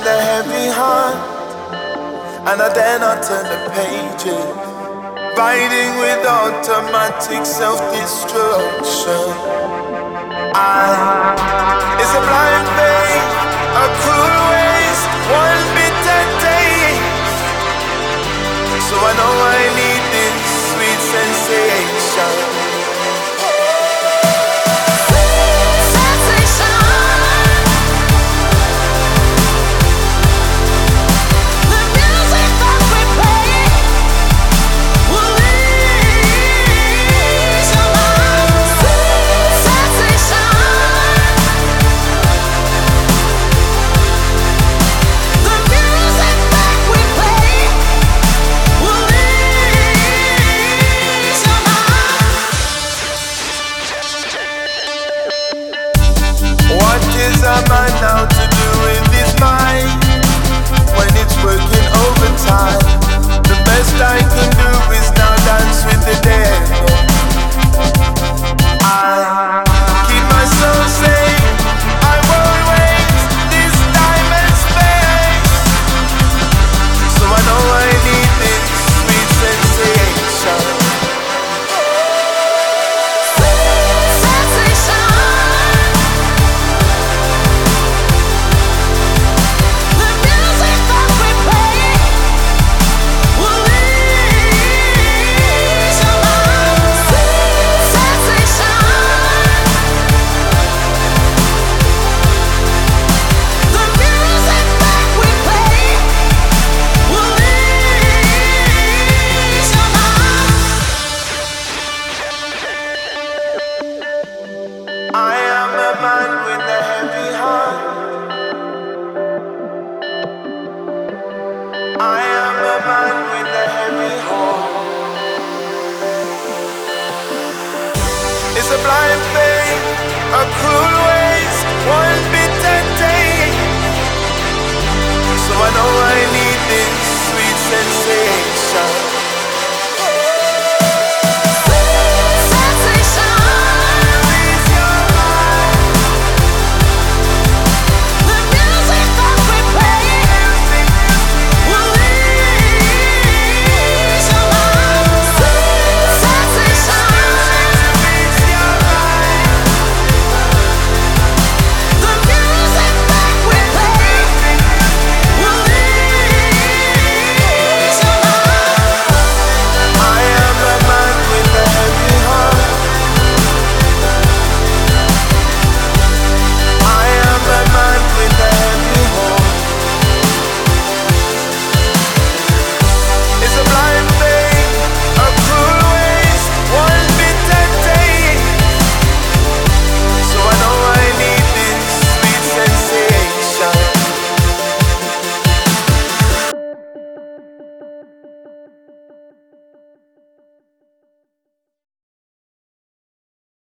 a heavy heart, and I dare not turn the pages. Fighting with automatic self-destruction. It's a blind faith, a cruel waste, one bitter taste. So I know I need this sweet sensation. What is a man now to do with his mind when it's working overtime? The best I can do is now dance with the devil. I keep my soul safe, I won't waste this time and space. So I know I need this sweet sensation. I am a man with a heavy heart. I am a man with a heavy heart. It's a blind faith, a cruel way.